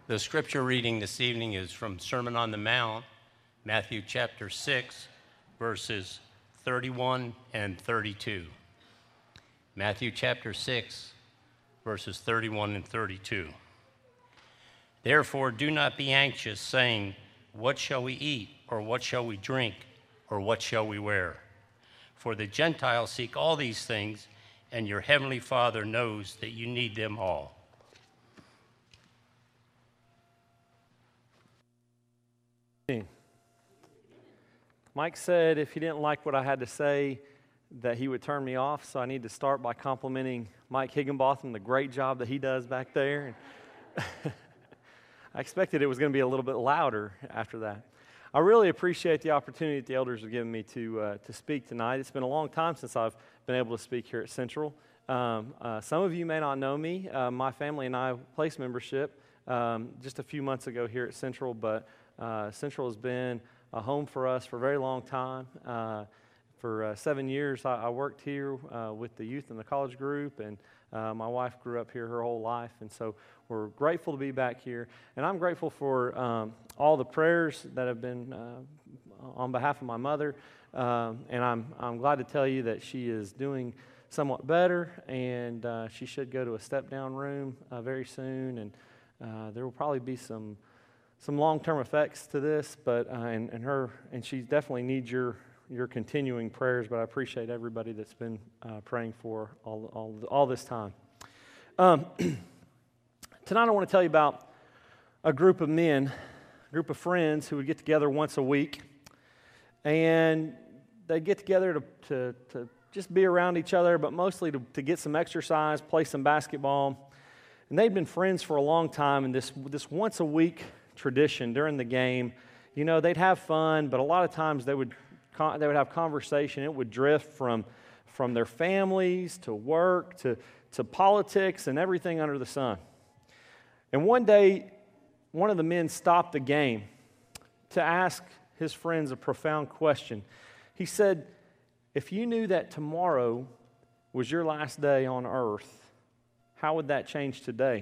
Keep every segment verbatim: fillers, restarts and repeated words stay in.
The scripture reading this evening is from Sermon on the Mount, Matthew chapter six, verses thirty-one and thirty-two. Matthew chapter six, verses thirty-one and thirty-two. Therefore, do not be anxious, saying, what shall we eat, or what shall we drink, or what shall we wear? For the Gentiles seek all these things, and your heavenly Father knows that you need them all. Mike said if he didn't like what I had to say, that he would turn me off, so I need to start by complimenting Mike Higginbotham, the great job that he does back there. I expected it was going to be a little bit louder after that. I really appreciate the opportunity that the elders have given me to uh, to speak tonight. It's been a long time since I've been able to speak here at Central. Um, uh, some of you may not know me. Uh, my family and I placed membership um, just a few months ago here at Central, but uh, Central has been a home for us for a very long time. Uh, for uh, seven years, I, I worked here uh, with the youth and the college group, and uh, my wife grew up here her whole life, and so we're grateful to be back here. And I'm grateful for um, all the prayers that have been uh, on behalf of my mother, um, and I'm I'm glad to tell you that she is doing somewhat better, and uh, she should go to a step-down room uh, very soon, and uh, there will probably be some some long-term effects to this, but uh, and, and her and she definitely needs your your continuing prayers. But I appreciate everybody that's been uh, praying for all all all this time. Um, tonight, I want to tell you about a group of men, a group of friends who would get together once a week, and they'd get together to to, to just be around each other, but mostly to, to get some exercise, play some basketball. And they'd been friends for a long time, and this this once a week tradition during the game, you know, they'd have fun, but a lot of times they would they would have conversation. It would drift from from their families to work to to politics and everything under the sun. And one day, one of the men stopped the game to ask his friends a profound question. He said, if you knew that tomorrow was your last day on earth, how would that change today?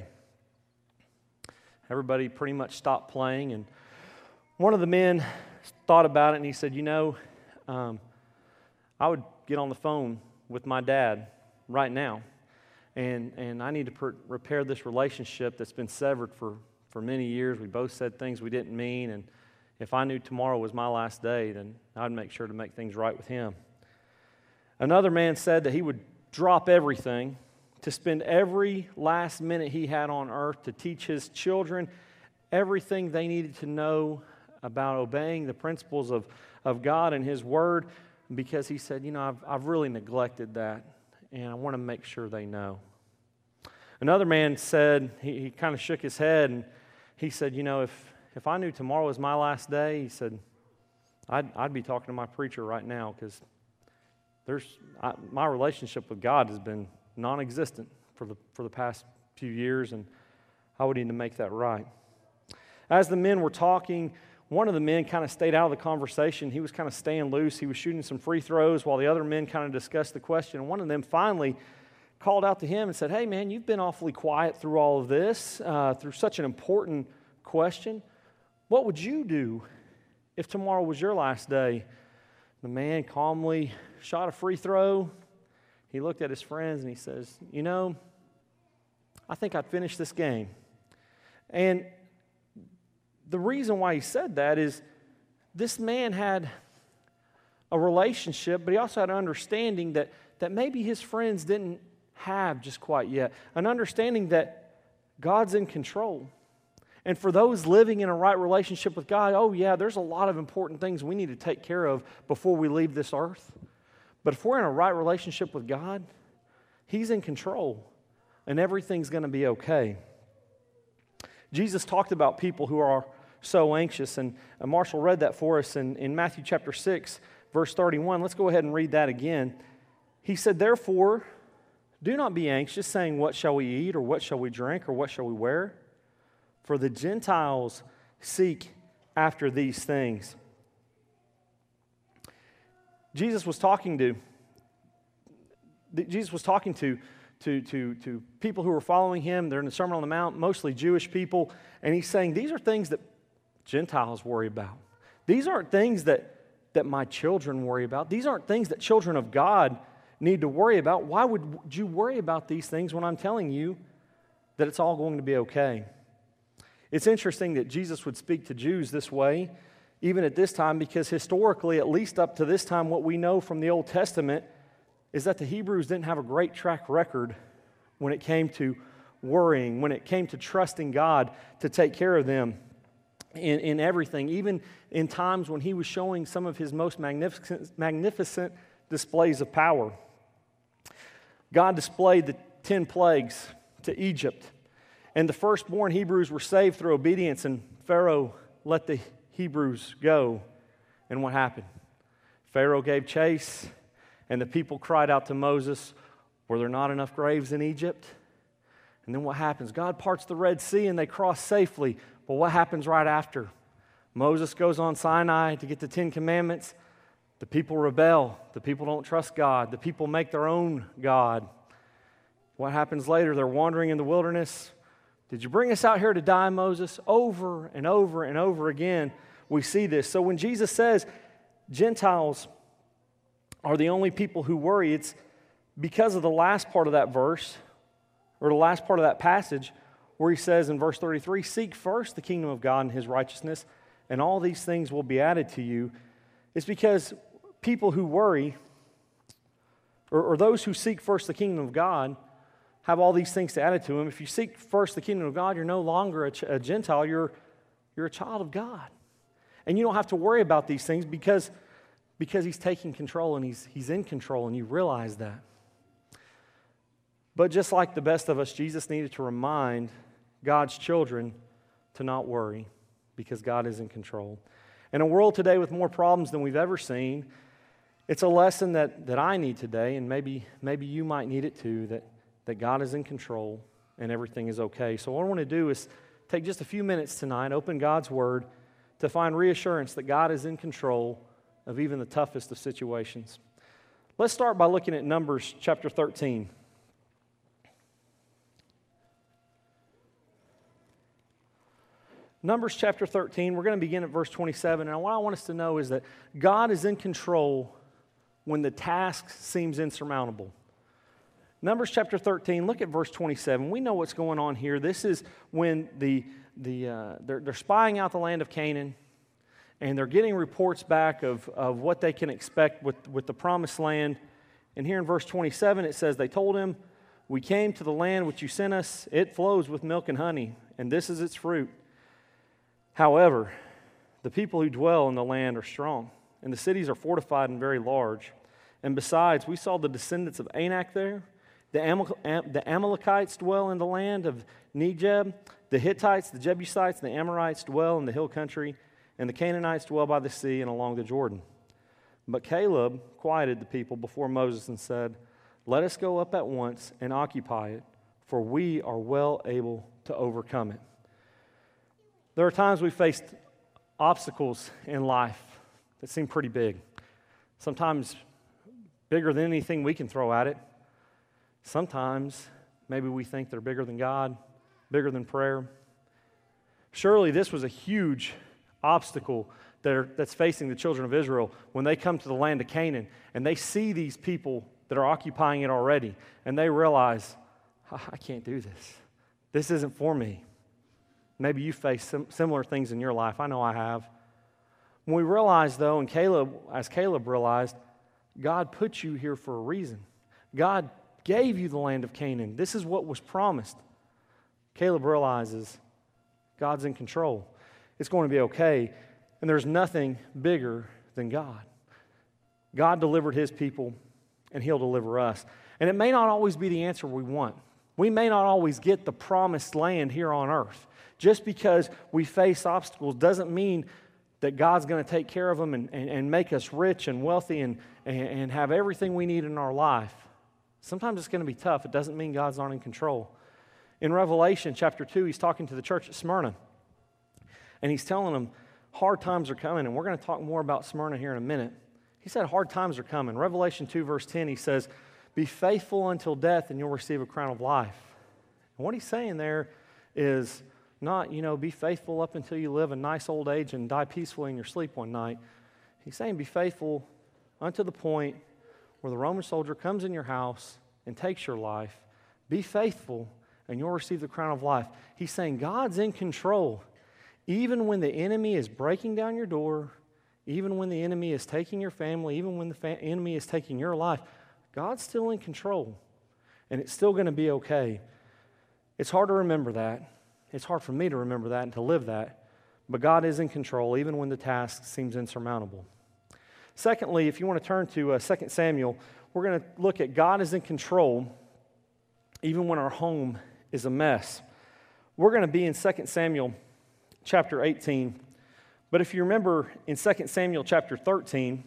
Everybody pretty much stopped playing, and one of the men thought about it, and he said, you know, um, I would get on the phone with my dad right now, and and I need to per- repair this relationship that's been severed for, for many years. We both said things we didn't mean, and if I knew tomorrow was my last day, then I'd make sure to make things right with him. Another man said that he would drop everything to spend every last minute he had on earth to teach his children everything they needed to know about obeying the principles of, of God and His Word, because he said, you know, I've, I've really neglected that, and I want to make sure they know. Another man said, he, he kind of shook his head, and he said, you know, if, if I knew tomorrow was my last day, he said, I'd, I'd be talking to my preacher right now, because there's I, my relationship with God has been non-existent for the for the past few years, and I would need to make that right. As the men were talking, one of the men kind of stayed out of the conversation. He was kind of staying loose. He was shooting some free throws while the other men kind of discussed the question. And one of them finally called out to him and said, hey, man, you've been awfully quiet through all of this, uh, through such an important question. What would you do if tomorrow was your last day? The man calmly shot a free throw. He looked at his friends and he says, you know, I think I'd finish this game. And the reason why he said that is this man had a relationship, but he also had an understanding that, that maybe his friends didn't have just quite yet. An understanding that God's in control. And for those living in a right relationship with God, oh yeah, there's a lot of important things we need to take care of before we leave this earth. But if we're in a right relationship with God, He's in control, and everything's going to be okay. Jesus talked about people who are so anxious, and Marshall read that for us in, in Matthew chapter six, verse thirty-one. Let's go ahead and read that again. He said, therefore, do not be anxious, saying, what shall we eat, or what shall we drink, or what shall we wear? For the Gentiles seek after these things. Jesus was talking to Jesus was talking to to, to, to people who were following him. They're in the Sermon on the Mount, mostly Jewish people. And he's saying, these are things that Gentiles worry about. These aren't things that, that my children worry about. These aren't things that children of God need to worry about. Why would you worry about these things when I'm telling you that it's all going to be okay? It's interesting that Jesus would speak to Jews this way, even at this time, because historically, at least up to this time, what we know from the Old Testament is that the Hebrews didn't have a great track record when it came to worrying, when it came to trusting God to take care of them in, in everything, even in times when he was showing some of his most magnificent, magnificent displays of power. God displayed the ten plagues to Egypt, and the firstborn Hebrews were saved through obedience, and Pharaoh let the Hebrews go. And what happened? Pharaoh gave chase, and the people cried out to Moses, were there not enough graves in Egypt? And then what happens? God parts the Red Sea and they cross safely. But what happens right after? Moses goes on Sinai to get the Ten Commandments. The people rebel. The people don't trust God. The people make their own God. What happens later? They're wandering in the wilderness. Did you bring us out here to die, Moses? Over and over and over again, we see this. So when Jesus says Gentiles are the only people who worry, it's because of the last part of that verse, or the last part of that passage, where he says in verse thirty-three, seek first the kingdom of God and his righteousness, and all these things will be added to you. It's because people who worry, or, or those who seek first the kingdom of God, have all these things to add to them. If you seek first the kingdom of God, you're no longer a, ch- a Gentile, you're, you're a child of God. And you don't have to worry about these things because Because he's taking control and he's, he's in control, and you realize that. But just like the best of us, Jesus needed to remind God's children to not worry because God is in control. In a world today with more problems than we've ever seen, it's a lesson that, that I need today, and maybe, maybe you might need it too, that, that God is in control and everything is okay. So what I want to do is take just a few minutes tonight, open God's Word, to find reassurance that God is in control of even the toughest of situations. Let's start by looking at Numbers chapter thirteen. Numbers chapter thirteen, we're going to begin at verse twenty-seven, and what I want us to know is that God is in control when the task seems insurmountable. Numbers chapter thirteen, look at verse twenty-seven. We know what's going on here. This is when the, the uh, they're, they're spying out the land of Canaan, and they're getting reports back of, of what they can expect with, with the promised land. And here in verse twenty-seven, it says, they told him, we came to the land which you sent us. It flows with milk and honey, and this is its fruit. However, the people who dwell in the land are strong, and the cities are fortified and very large. And besides, we saw the descendants of Anak there. The, Amal- Am- the Amalekites dwell in the land of Negeb. The Hittites, the Jebusites, the Amorites dwell in the hill country. And the Canaanites dwell by the sea and along the Jordan. But Caleb quieted the people before Moses and said, let us go up at once and occupy it, for we are well able to overcome it. There are times we face obstacles in life that seem pretty big. Sometimes bigger than anything we can throw at it. Sometimes maybe we think they're bigger than God, bigger than prayer. Surely this was a huge obstacle that are, that's facing the children of Israel when they come to the land of Canaan and they see these people that are occupying it already, and they realize, I can't do this. This isn't for me. Maybe you face some similar things in your life. I know I have. When we realize, though, and Caleb, as Caleb realized, God put you here for a reason. God gave you the land of Canaan. This is what was promised. Caleb realizes God's in control. It's going to be okay, and there's nothing bigger than God. God delivered his people, and he'll deliver us. And it may not always be the answer we want. We may not always get the promised land here on earth. Just because we face obstacles doesn't mean that God's going to take care of them and, and, and make us rich and wealthy and, and, and have everything we need in our life. Sometimes it's going to be tough. It doesn't mean God's not in control. In Revelation chapter two, he's talking to the church at Smyrna. And he's telling them hard times are coming. And we're going to talk more about Smyrna here in a minute. He said hard times are coming. Revelation two verse ten, he says, Be faithful until death, and you'll receive a crown of life. And what he's saying there is not, you know, be faithful up until you live a nice old age and die peacefully in your sleep one night. He's saying be faithful unto the point where the Roman soldier comes in your house and takes your life. Be faithful, and you'll receive the crown of life. He's saying God's in control. Even when the enemy is breaking down your door, even when the enemy is taking your family, even when the fa- enemy is taking your life, God's still in control, and it's still going to be okay. It's hard to remember that. It's hard for me to remember that and to live that, but God is in control even when the task seems insurmountable. Secondly, if you want to turn to uh, Second Samuel, we're going to look at God is in control even when our home is a mess. We're going to be in Second Samuel chapter eighteen, but if you remember in Second Samuel chapter thirteen,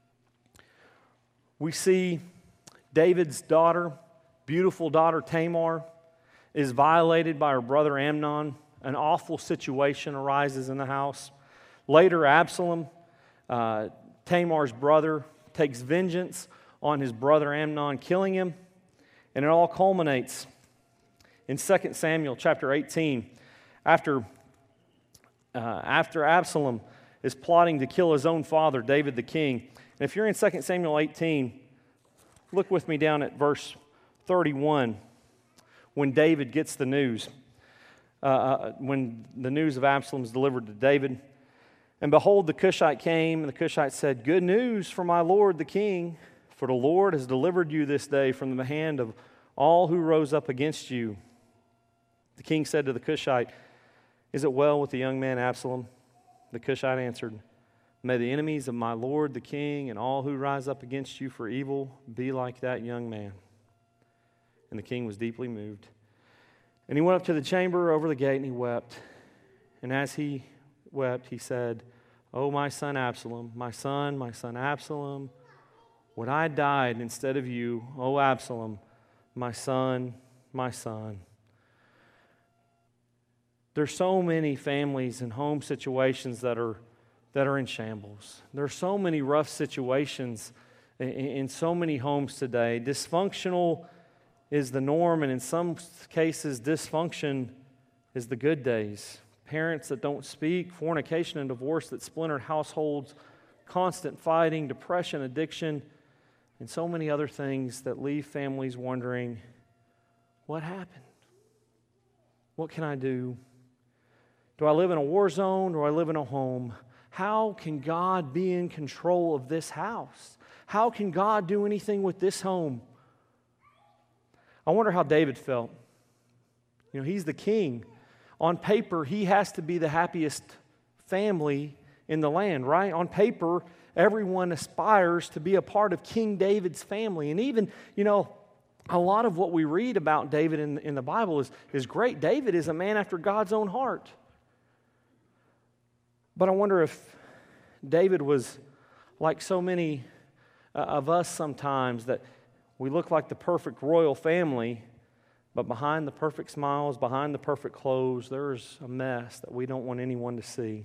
we see David's daughter, beautiful daughter Tamar, is violated by her brother Amnon. An awful situation arises in the house. Later, Absalom, uh, Tamar's brother, takes vengeance on his brother Amnon, killing him. And it all culminates in Second Samuel chapter eighteen. After, uh, after Absalom is plotting to kill his own father, David the king. And if you're in Second Samuel eighteen, look with me down at verse thirty-one. When David gets the news, uh, when the news of Absalom is delivered to David. And behold, the Cushite came, and the Cushite said, "Good news for my lord the king, for the Lord has delivered you this day from the hand of all who rose up against you." The king said to the Cushite, "Is it well with the young man Absalom?" The Cushite answered, "May the enemies of my lord the king and all who rise up against you for evil be like that young man." And the king was deeply moved. And he went up to the chamber over the gate, and he wept. And as he wept, he said, "Oh, my son Absalom, my son, my son Absalom, would I died instead of you, O Absalom, my son, my son." There's so many families and home situations that are that are in shambles. There are so many rough situations in, in so many homes today. Dysfunctional is the norm, and in some cases, dysfunction is the good days. Parents that don't speak, fornication and divorce that splintered households, constant fighting, depression, addiction, and so many other things that leave families wondering, what happened? What can I do? Do I live in a war zone or do I live in a home? How can God be in control of this house? How can God do anything with this home? I wonder how David felt. You know, he's the king. On paper, he has to be the happiest family in the land, right? On paper, everyone aspires to be a part of King David's family. And even, you know, a lot of what we read about David in, in the Bible is, is great. David is a man after God's own heart. But I wonder if David was like so many uh, of us sometimes, that we look like the perfect royal family, but behind the perfect smiles, behind the perfect clothes, there's a mess that we don't want anyone to see.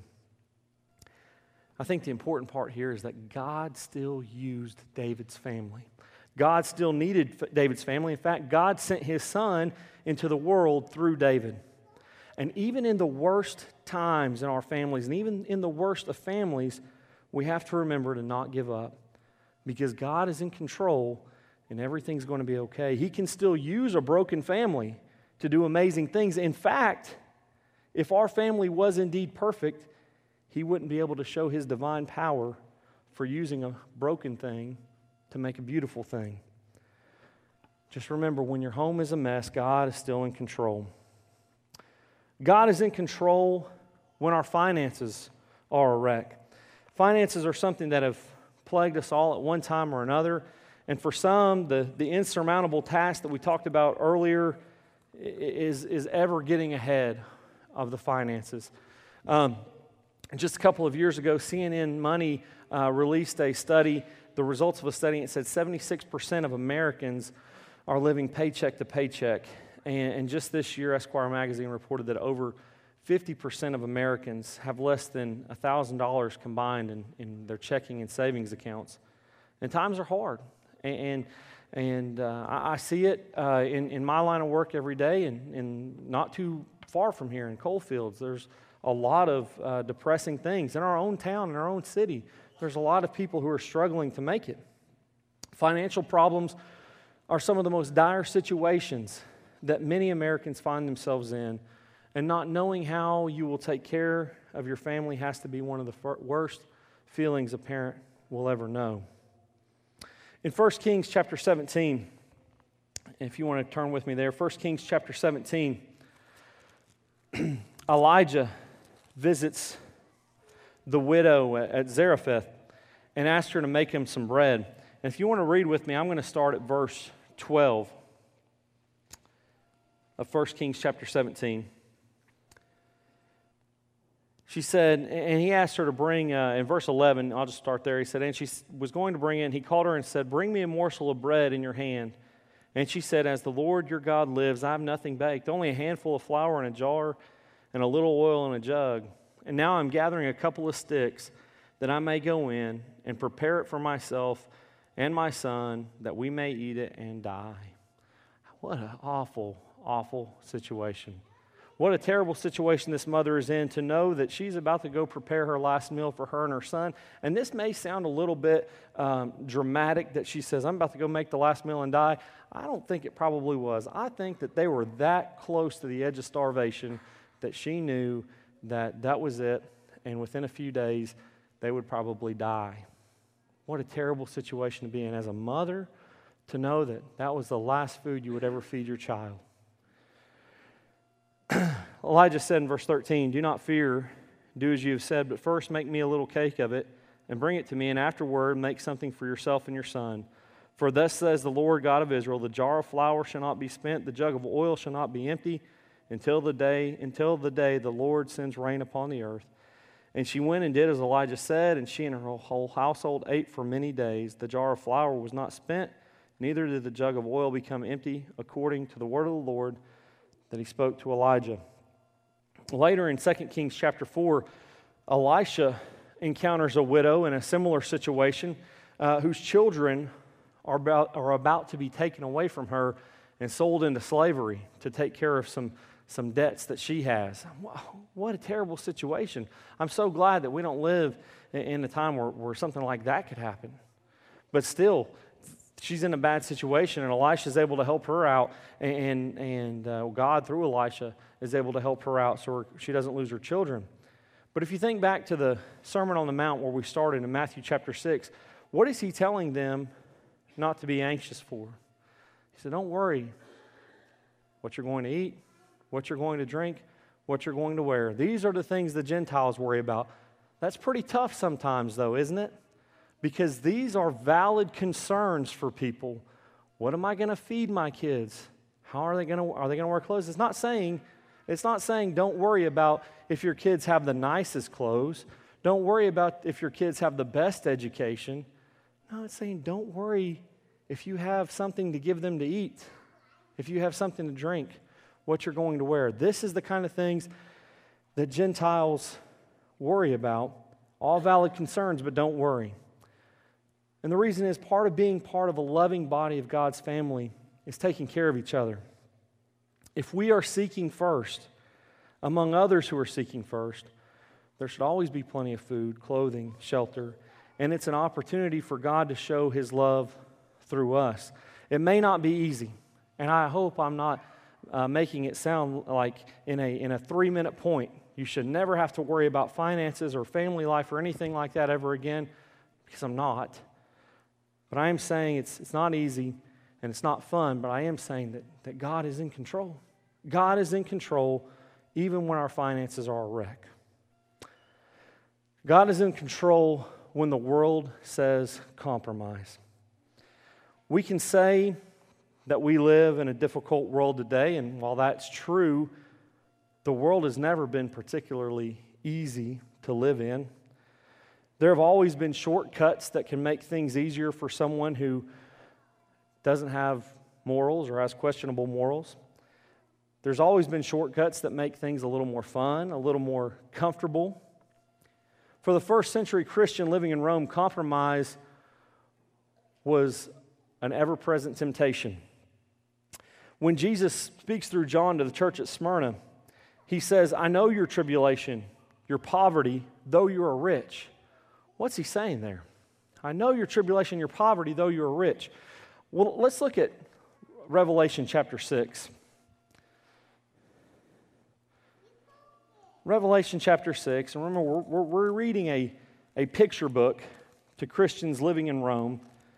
I think the important part here is that God still used David's family. God still needed David's family. In fact, God sent his son into the world through David. And even in the worst times in our families, and even in the worst of families, we have to remember to not give up, because God is in control and everything's going to be okay. He can still use a broken family to do amazing things. In fact, if our family was indeed perfect, He wouldn't be able to show His divine power for using a broken thing to make a beautiful thing. Just remember, when your home is a mess, God is still in control. God is in control when our finances are a wreck. Finances are something that have plagued us all at one time or another. And for some, the, the insurmountable task that we talked about earlier is, is ever getting ahead of the finances. Um, just a couple of years ago, C N N Money uh, released a study, the results of a study, and it said seventy-six percent of Americans are living paycheck to paycheck. And, and just this year, Esquire magazine reported that over fifty percent of Americans have less than one thousand dollars combined in, in their checking and savings accounts. And times are hard. And, and And uh, I, I see it uh, in, in my line of work every day, and, and not too far from here in Coalfields. There's a lot of uh, depressing things. In our own town, in our own city, there's a lot of people who are struggling to make it. Financial problems are some of the most dire situations that many Americans find themselves in, and not knowing how you will take care of your family has to be one of the fir- worst feelings a parent will ever know. In First Kings chapter seventeen, if you want to turn with me there, First Kings chapter seventeen, Elijah visits the widow at Zarephath and asks her to make him some bread. And if you want to read with me, I'm going to start at verse twelve of First Kings chapter seventeen. She said, and he asked her to bring, uh, in verse eleven, I'll just start there. He said, and she was going to bring in, he called her and said, bring me a morsel of bread in your hand. And she said, as the Lord your God lives, I have nothing baked, only a handful of flour in a jar and a little oil in a jug. And now I'm gathering a couple of sticks that I may go in and prepare it for myself and my son, that we may eat it and die. What an awful, awful situation. What a terrible situation this mother is in, to know that she's about to go prepare her last meal for her and her son. And this may sound a little bit um, dramatic, that she says, I'm about to go make the last meal and die. I don't think it probably was. I think that they were that close to the edge of starvation that she knew that that was it, and within a few days, they would probably die. What a terrible situation to be in as a mother, to know that that was the last food you would ever feed your child. Elijah said in verse thirteen, do not fear, do as you have said, but first make me a little cake of it and bring it to me, and afterward make something for yourself and your son. For thus says the Lord God of Israel, the jar of flour shall not be spent, the jug of oil shall not be empty, until the day until the day the Lord sends rain upon the earth. And she went and did as Elijah said, and she and her whole household ate for many days. The jar of flour was not spent, neither did the jug of oil become empty, according to the word of the Lord that he spoke to Elijah. Later in Second Kings chapter four, Elisha encounters a widow in a similar situation uh, whose children are about, are about to be taken away from her and sold into slavery to take care of some, some debts that she has. What a terrible situation. I'm so glad that we don't live in, in a time where, where something like that could happen. But still, she's in a bad situation, and Elisha is able to help her out, and, and uh, God, through Elisha, is able to help her out so her, she doesn't lose her children. But if you think back to the Sermon on the Mount where we started in Matthew chapter six, what is he telling them not to be anxious for? He said, don't worry what you're going to eat, what you're going to drink, what you're going to wear. These are the things the Gentiles worry about. That's pretty tough sometimes, though, isn't it? Because these are valid concerns for people. What am I going to feed my kids? How are they going to are they going to wear clothes? It's not saying it's not saying don't worry about if your kids have the nicest clothes. Don't worry about if your kids have the best education. No, it's saying don't worry if you have something to give them to eat, if you have something to drink, what you're going to wear. This is the kind of things that Gentiles worry about. All valid concerns, but don't worry. And the reason is part of being part of a loving body of God's family is taking care of each other. If we are seeking first, among others who are seeking first, there should always be plenty of food, clothing, shelter, and it's an opportunity for God to show His love through us. It may not be easy, and I hope I'm not uh, making it sound like in a, in a three-minute point, you should never have to worry about finances or family life or anything like that ever again, because I'm not. But I am saying it's, it's not easy and it's not fun, but I am saying that, that God is in control. God is in control even when our finances are a wreck. God is in control when the world says compromise. We can say that we live in a difficult world today, and while that's true, the world has never been particularly easy to live in. There have always been shortcuts that can make things easier for someone who doesn't have morals or has questionable morals. There's always been shortcuts that make things a little more fun, a little more comfortable. For the first century Christian living in Rome, compromise was an ever-present temptation. When Jesus speaks through John to the church at Smyrna, he says, I know your tribulation, your poverty, though you are rich. What's he saying there? I know your tribulation, your poverty, though you are rich. Well, let's look at Revelation chapter six. Revelation chapter six, and remember, we're, we're reading a, a picture book to Christians living in Rome.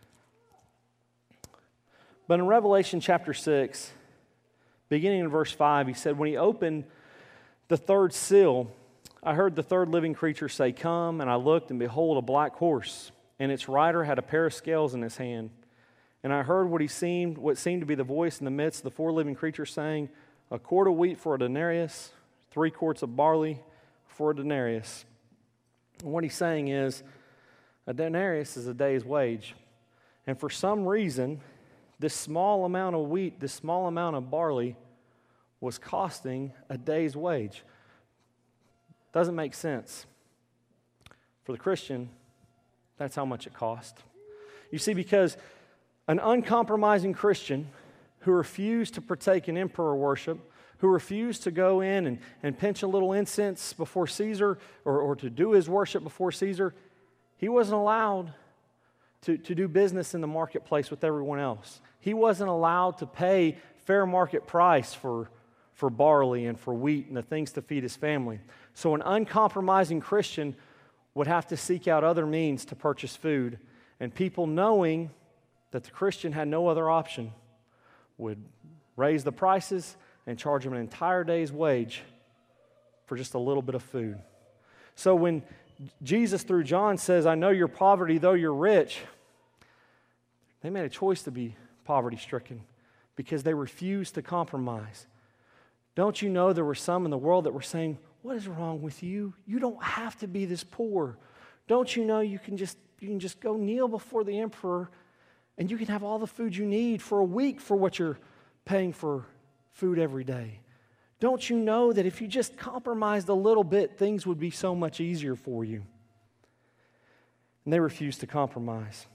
But in Revelation chapter six, beginning in verse five, he said, when he opened the third seal, I heard the third living creature say, come, and I looked, and behold, a black horse, and its rider had a pair of scales in his hand. And I heard what he seemed, what seemed to be the voice in the midst of the four living creatures saying, a quart of wheat for a denarius, three quarts of barley for a denarius. And what he's saying is, a denarius is a day's wage. And for some reason, this small amount of wheat, this small amount of barley was costing a day's wage. Doesn't make sense. For the Christian, that's how much it cost. You see, because an uncompromising Christian who refused to partake in emperor worship, who refused to go in and, and pinch a little incense before Caesar or, or to do his worship before Caesar, he wasn't allowed to, to do business in the marketplace with everyone else. He wasn't allowed to pay fair market price for, for barley and for wheat and the things to feed his family. So an uncompromising Christian would have to seek out other means to purchase food. And people, knowing that the Christian had no other option, would raise the prices and charge him an entire day's wage for just a little bit of food. So when Jesus through John says, I know your poverty, though you're rich, they made a choice to be poverty-stricken because they refused to compromise. Don't you know there were some in the world that were saying, what is wrong with you? You don't have to be this poor. Don't you know you can just you can just go kneel before the emperor and you can have all the food you need for a week for what you're paying for food every day? Don't you know that if you just compromised a little bit, things would be so much easier for you? And they refused to compromise.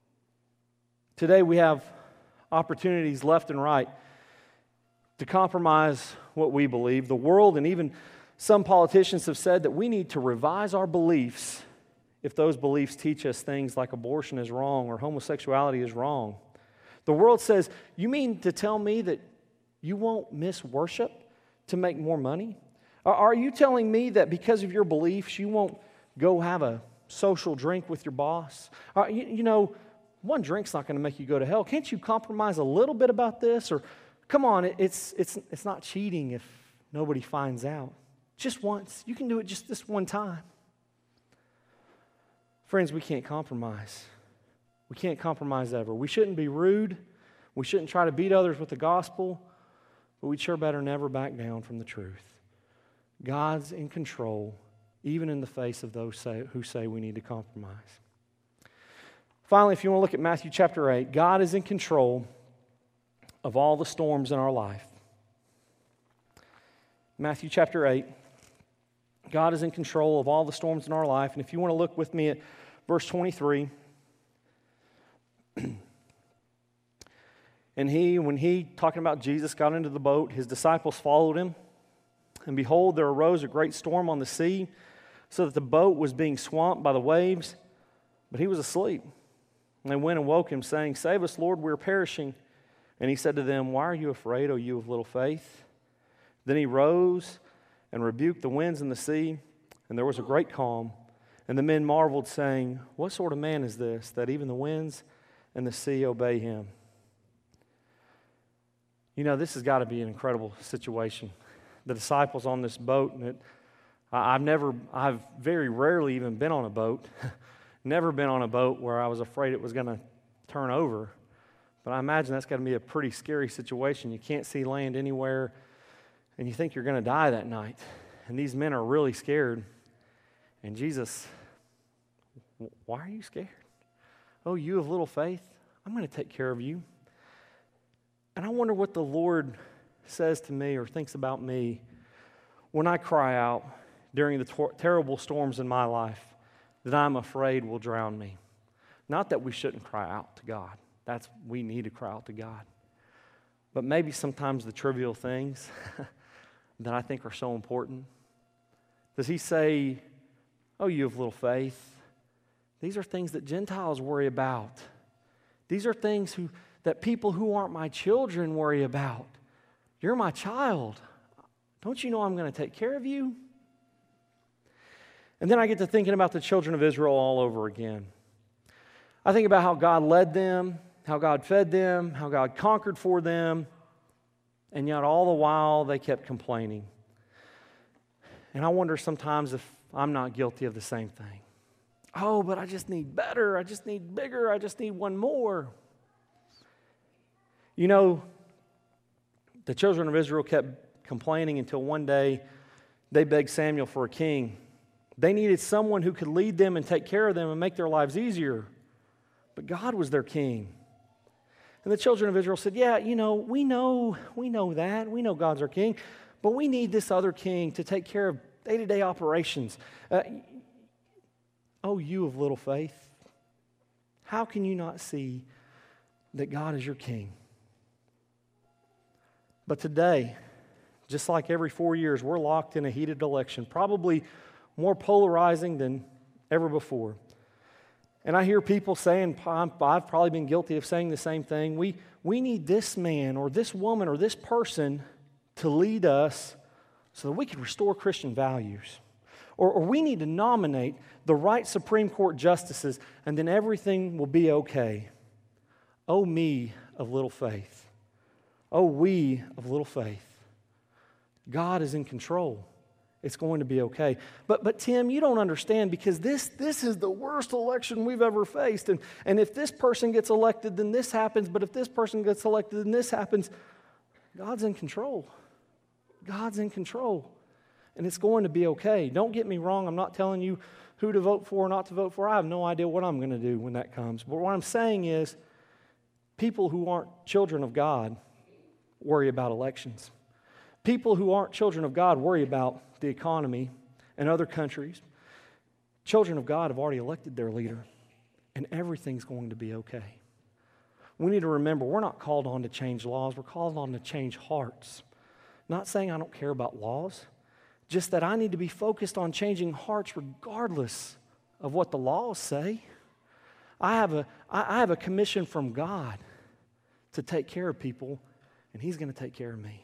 Today we have opportunities left and right to compromise what we believe. The world and even some politicians have said that we need to revise our beliefs if those beliefs teach us things like abortion is wrong or homosexuality is wrong. The world says, you mean to tell me that you won't miss worship to make more money? Are you telling me that because of your beliefs you won't go have a social drink with your boss? You, you know, one drink's not going to make you go to hell. Can't you compromise a little bit about this? Or, come on, it's, it's, it's not cheating if nobody finds out. Just once. You can do it just this one time. Friends, we can't compromise. We can't compromise ever. We shouldn't be rude. We shouldn't try to beat others with the gospel. But we sure better never back down from the truth. God's in control, even in the face of those say, who say we need to compromise. Finally, if you want to look at Matthew chapter eight, God is in control of all the storms in our life. Matthew chapter eight, God is in control of all the storms in our life. And if you want to look with me at verse twenty-three, and he, when he, talking about Jesus, got into the boat, his disciples followed him. And behold, there arose a great storm on the sea, so that the boat was being swamped by the waves, but he was asleep. And they went and woke him, saying, Save us, Lord, we are perishing. And he said to them, Why are you afraid, O you of little faith? Then he rose and rebuked the winds and the sea, and there was a great calm. And the men marveled, saying, What sort of man is this, that even the winds and the sea obey him? You know, this has got to be an incredible situation. The disciples on this boat, and it, I've never, I've very rarely even been on a boat. Never been on a boat where I was afraid it was going to turn over. But I imagine that's got to be a pretty scary situation. You can't see land anywhere, and you think you're going to die that night. And these men are really scared. And Jesus, why are you scared? Oh, you of little faith, I'm going to take care of you. And I wonder what the Lord says to me or thinks about me when I cry out during the tor- terrible storms in my life that I'm afraid will drown me. Not that we shouldn't cry out to God. That's, we need to cry out to God. But maybe sometimes the trivial things that I think are so important. Does he say, oh, you have little faith? These are things that Gentiles worry about. These are things who, that people who aren't my children worry about. You're my child. Don't you know I'm going to take care of you? And then I get to thinking about the children of Israel all over again. I think about how God led them, how God fed them, how God conquered for them, and yet all the while they kept complaining. And I wonder sometimes if I'm not guilty of the same thing. Oh, but I just need better, I just need bigger, I just need one more. You know, the children of Israel kept complaining until one day they begged Samuel for a king. They needed someone who could lead them and take care of them and make their lives easier. But God was their king. And the children of Israel said, yeah, you know, we know, we know that. We know God's our king. But we need this other king to take care of day-to-day operations. Uh, oh, you of little faith. How can you not see that God is your king? But today, just like every four years, we're locked in a heated election, probably more polarizing than ever before. And I hear people saying, I've probably been guilty of saying the same thing, we, we need this man or this woman or this person to lead us so that we can restore Christian values. Or, or we need to nominate the right Supreme Court justices and then everything will be okay. Oh, me of little faith. Oh, we of little faith. God is in control. It's going to be okay. But, but Tim, you don't understand because this, this is the worst election we've ever faced. And, and if this person gets elected, then this happens. But if this person gets elected, then this happens. God's in control. God's in control. And it's going to be okay. Don't get me wrong. I'm not telling you who to vote for or not to vote for. I have no idea what I'm going to do when that comes. But what I'm saying is people who aren't children of God worry about elections. People who aren't children of God worry about the economy and other countries. Children of God have already elected their leader, and everything's going to be okay. We need to remember we're not called on to change laws, we're called on to change hearts. Not saying I don't care about laws, just that I need to be focused on changing hearts regardless of what the laws say. I have a, I have a commission from God to take care of people, and He's going to take care of me.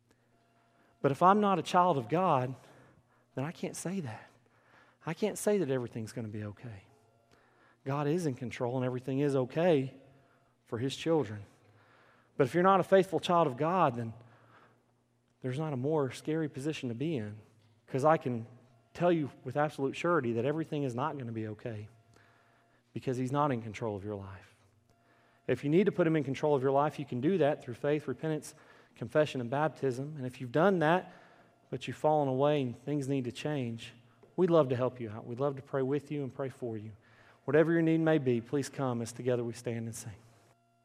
But if I'm not a child of God, then I can't say that. I can't say that everything's going to be okay. God is in control and everything is okay for His children. But if you're not a faithful child of God, then there's not a more scary position to be in, because I can tell you with absolute surety that everything is not going to be okay because He's not in control of your life. If you need to put Him in control of your life, you can do that through faith, repentance, confession, and baptism. And if you've done that, but you've fallen away and things need to change, we'd love to help you out. We'd love to pray with you and pray for you. Whatever your need may be, please come as together we stand and sing.